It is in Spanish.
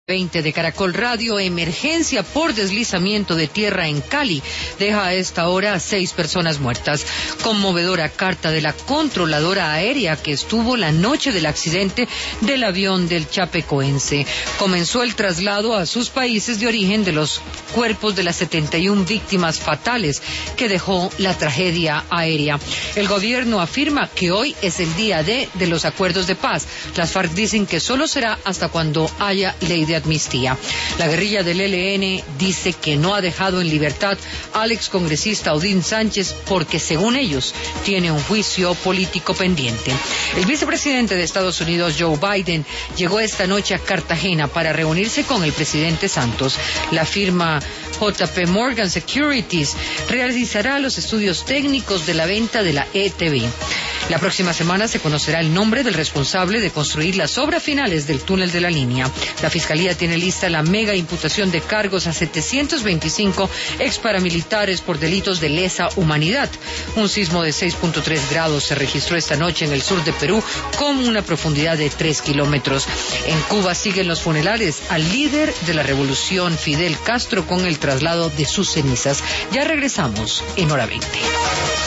20 de Caracol Radio, emergencia por deslizamiento de tierra en Cali, deja a esta hora a 6 personas muertas. Conmovedora carta de la controladora aérea que estuvo la noche del accidente del avión del Chapecoense. Comenzó el traslado a sus países de origen de los cuerpos de las 71 víctimas fatales que dejó la tragedia aérea. El gobierno afirma que hoy es el día de los acuerdos de paz. Las FARC dicen que solo será hasta cuando haya ley de amnistía. La guerrilla del ELN dice que no ha dejado en libertad al excongresista Odín Sánchez porque, según ellos, tiene un juicio político pendiente. El vicepresidente de Estados Unidos, Joe Biden, llegó esta noche a Cartagena para reunirse con el presidente Santos. La firma JP Morgan Securities realizará los estudios técnicos de la venta de la ETB. La próxima semana se conocerá el nombre del responsable de construir las obras finales del túnel de la línea. La Fiscalía tiene lista la mega imputación de cargos a 725 ex paramilitares por delitos de lesa humanidad. Un sismo de 6.3 grados se registró esta noche en el sur de Perú con una profundidad de 3 kilómetros. En Cuba siguen los funerales al líder de la revolución, Fidel Castro, con el traslado de sus cenizas. Ya regresamos en Hora 20.